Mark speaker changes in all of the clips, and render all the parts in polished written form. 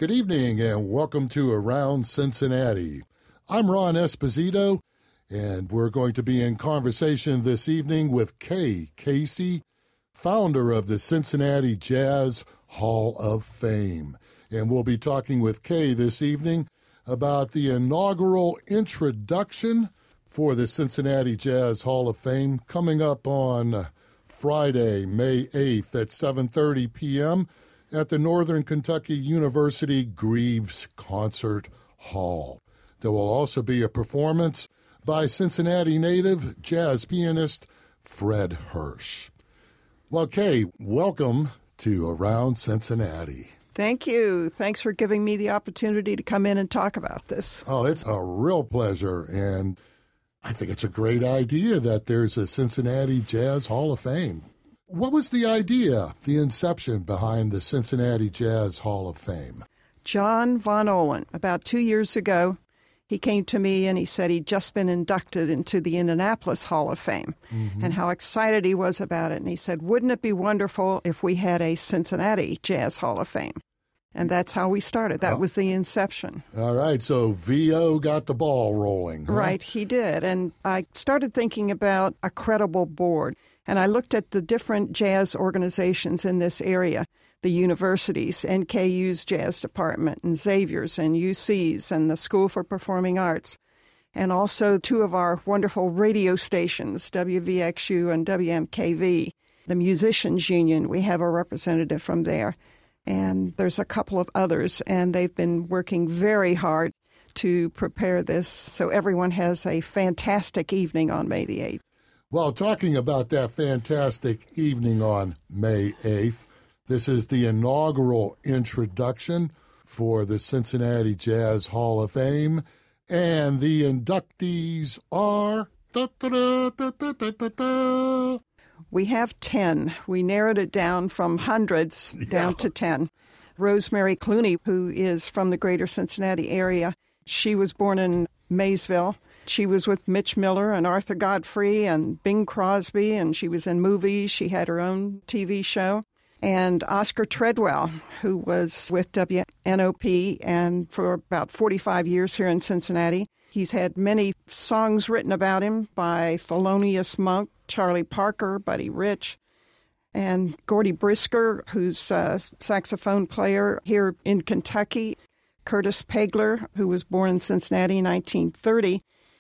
Speaker 1: Good evening and welcome to Around Cincinnati. I'm Ron Esposito, and we're going to be in conversation this evening with Kay Casey, founder of the Cincinnati Jazz Hall of Fame. And we'll be talking with Kay this evening about the inaugural introduction for the Cincinnati Jazz Hall of Fame coming up on Friday, May 8th at 7:30 p.m. at the Northern Kentucky University Greaves Concert Hall. There will also be a performance by Cincinnati native jazz pianist Fred Hersch. Well, Kay, welcome to Around Cincinnati.
Speaker 2: Thank you. Thanks for giving me the opportunity to come in and talk about this.
Speaker 1: Oh, it's a real pleasure, and I think it's a great idea that there's a Cincinnati Jazz Hall of Fame. What was the idea, the inception behind the Cincinnati Jazz Hall of Fame?
Speaker 2: John Von Ohlen, about 2 years ago, he came to me and he said he'd just been inducted into the Indianapolis Hall of Fame and how excited he was about it. And he said, wouldn't it be wonderful if we had a Cincinnati Jazz Hall of Fame? And that's how we started. That was the inception.
Speaker 1: All right, so VO got the ball rolling. Huh?
Speaker 2: Right, he did. And I started thinking about a credible board. And I looked at the different jazz organizations in this area, the universities, NKU's jazz department, and Xavier's, and UC's, and the School for Performing Arts, and also two of our wonderful radio stations, WVXU and WMKV. The Musicians Union, we have a representative from there. And there's a couple of others, and they've been working very hard to prepare this so everyone has a fantastic evening on May the 8th.
Speaker 1: Well, talking about that fantastic evening on May 8th, this is the inaugural introduction for the Cincinnati Jazz Hall of Fame, and the inductees are...
Speaker 2: We have 10. We narrowed it down from hundreds down to 10. Rosemary Clooney, who is from the greater Cincinnati area, she was born in Maysville. She was with Mitch Miller and Arthur Godfrey and Bing Crosby, and she was in movies. She had her own TV show. And Oscar Treadwell, who was with WNOP and for about 45 years here in Cincinnati. He's had many songs written about him by Thelonious Monk, Charlie Parker, Buddy Rich, and Gordy Brisker, who's a saxophone player here in Kentucky. Curtis Pegler, who was born in Cincinnati in 1930,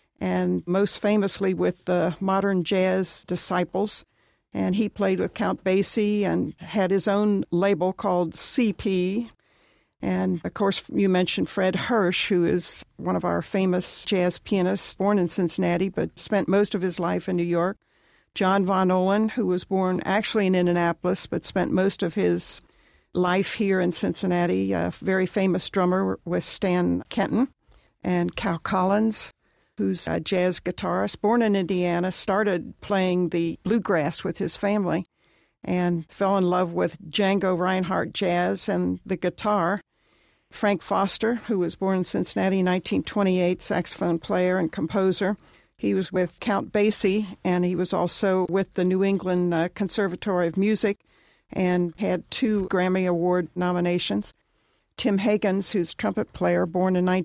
Speaker 2: and most famously with the Modern Jazz Disciples. And he played with Count Basie and had his own label called CP. And, of course, you mentioned Fred Hersch, who is one of our famous jazz pianists, born in Cincinnati, but spent most of his life in New York. John Von Ohlen, who was born actually in Indianapolis, but spent most of his life here in Cincinnati, a very famous drummer with Stan Kenton. And Cal Collins, who's a jazz guitarist, born in Indiana, started playing the bluegrass with his family and fell in love with Django Reinhardt jazz and the guitar. Frank Foster, who was born in Cincinnati in 1928, saxophone player and composer. He was with Count Basie, and he was also with the New England Conservatory of Music and had 2 Grammy Award nominations. Tim Higgins, who's a trumpet player, born in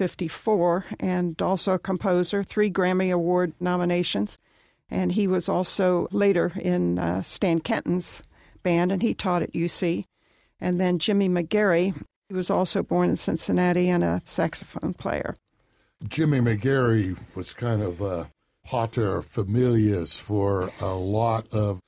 Speaker 2: 1954, and also a composer, 3 Grammy Award nominations. And he was also later in Stan Kenton's band, and he taught at UC. And then Jimmy McGarry, he was also born in Cincinnati and a saxophone player.
Speaker 1: Jimmy McGarry was kind of a pater familias for a lot of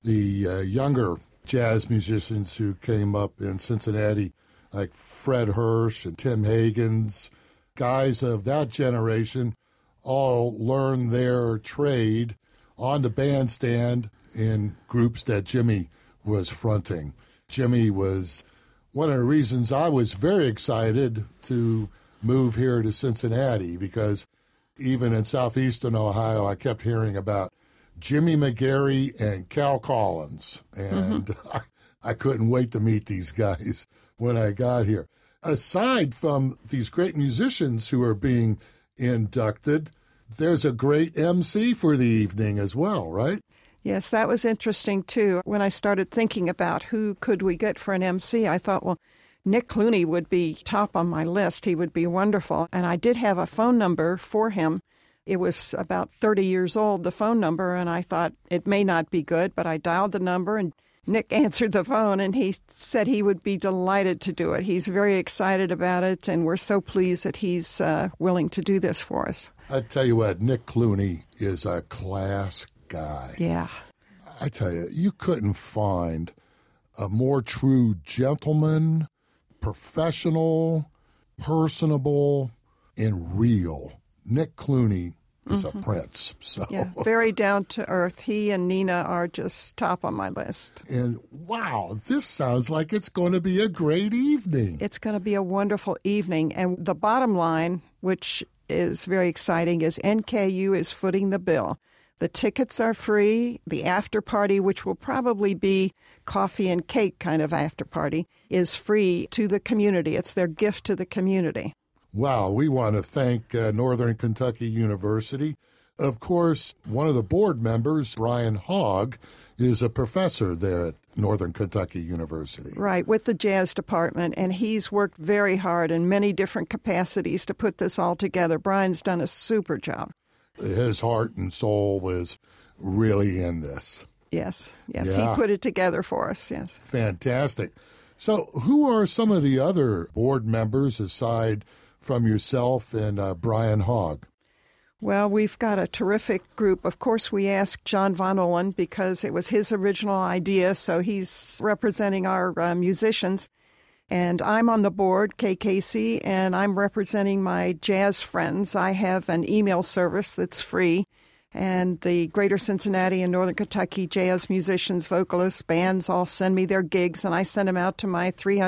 Speaker 1: the younger jazz musicians who came up in Cincinnati, like Fred Hersch and Tim Higgins. Guys of that generation all learned their trade on the bandstand in groups that Jimmy was fronting. Jimmy was one of the reasons I was very excited to move here to Cincinnati, because even in southeastern Ohio, I kept hearing about Jimmy McGarry and Cal Collins, and I couldn't wait to meet these guys when I got here. Aside from these great musicians who are being inducted, there's a great MC for the evening as well, right?
Speaker 2: Yes, that was interesting, too. When I started thinking about who could we get for an MC, I thought, well, Nick Clooney would be top on my list. He would be wonderful. And I did have a phone number for him. It was about 30 years old, the phone number, and I thought it may not be good, but I dialed the number, and Nick answered the phone, and he said he would be delighted to do it. He's very excited about it, and we're so pleased that he's willing to do this for us.
Speaker 1: I tell you what, Nick Clooney is a class guy.
Speaker 2: Yeah.
Speaker 1: I tell you, you couldn't find a more true gentleman, professional, personable, and real. Nick Clooney is a prince. So.
Speaker 2: Yeah, very down to earth. He and Nina are just top on my list.
Speaker 1: And wow, this sounds like it's going to be a great evening.
Speaker 2: It's going to be a wonderful evening. And the bottom line, which is very exciting, is NKU is footing the bill. The tickets are free. The after party, which will probably be coffee and cake kind of after party, is free to the community. It's their gift to the community.
Speaker 1: Wow, we want to thank Northern Kentucky University. Of course, one of the board members, Brian Hogg, is a professor there at Northern Kentucky University.
Speaker 2: Right, with the jazz department, and he's worked very hard in many different capacities to put this all together. Brian's done a super job.
Speaker 1: His heart and soul is really in this.
Speaker 2: Yes,
Speaker 1: Yeah.
Speaker 2: He put it together for us, yes.
Speaker 1: Fantastic. So who are some of the other board members aside from yourself and Brian Hogg?
Speaker 2: Well, we've got a terrific group. Of course, we asked John Von Owen because it was his original idea, so he's representing our musicians. And I'm on the board, Kay Casey, and I'm representing my jazz friends. I have an email service that's free, and the Greater Cincinnati and Northern Kentucky jazz musicians, vocalists, bands all send me their gigs, and I send them out to my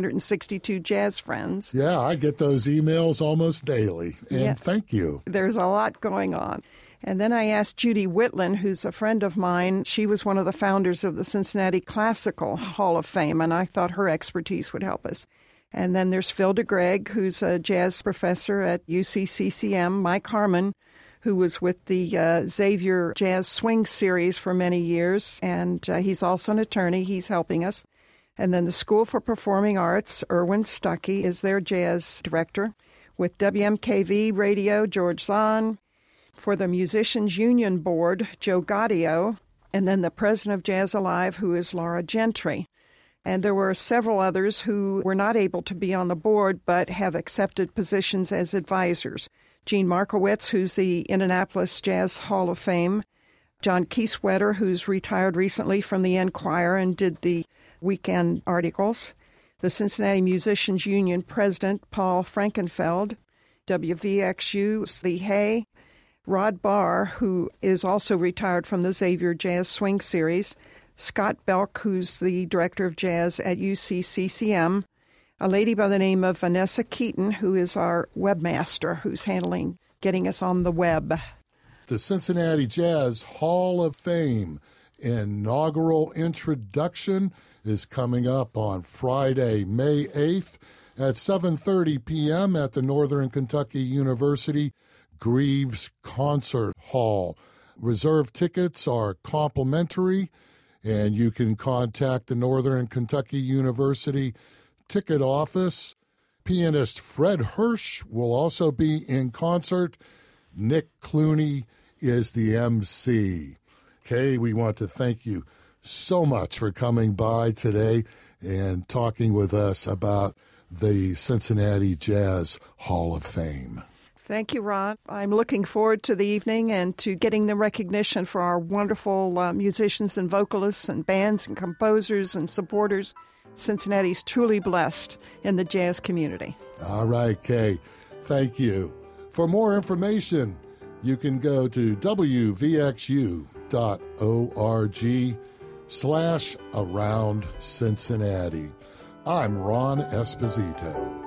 Speaker 2: 362 jazz friends.
Speaker 1: Yeah, I get those emails almost daily, and Thank you.
Speaker 2: There's a lot going on. And then I asked Judy Whitland, who's a friend of mine. She was one of the founders of the Cincinnati Classical Hall of Fame, and I thought her expertise would help us. And then there's Phil DeGreg, who's a jazz professor at UCCCM, Mike Harmon, who was with the Xavier Jazz Swing Series for many years, and he's also an attorney. He's helping us. And then the School for Performing Arts, Erwin Stuckey, is their jazz director. With WMKV Radio, George Zahn. For the Musicians Union Board, Joe Gaudio. And then the president of Jazz Alive, who is Laura Gentry. And there were several others who were not able to be on the board but have accepted positions as advisors. Gene Markowitz, who's the Indianapolis Jazz Hall of Fame. John Kieswetter, who's retired recently from the Enquirer and did the weekend articles. The Cincinnati Musicians Union president, Paul Frankenfeld. WVXU, Lee Hay. Rod Barr, who is also retired from the Xavier Jazz Swing Series. Scott Belk, who's the director of jazz at UCCCM. A lady by the name of Vanessa Keaton, who is our webmaster, who's handling getting us on the web.
Speaker 1: The Cincinnati Jazz Hall of Fame inaugural introduction is coming up on Friday, May 8th at 7:30 p.m. at the Northern Kentucky University Greaves Concert Hall. Reserve tickets are complimentary, and you can contact the Northern Kentucky University ticket office. Pianist Fred Hirsch will also be in concert. Nick Clooney is the MC. Kay, we want to thank you so much for coming by today and talking with us about the Cincinnati Jazz Hall of Fame.
Speaker 2: Thank you, Ron. I'm looking forward to the evening and to getting the recognition for our wonderful musicians and vocalists and bands and composers and supporters. Cincinnati's truly blessed in the jazz community.
Speaker 1: All right, Kay. Thank you. For more information, you can go to wvxu.org/around Cincinnati. I'm Ron Esposito.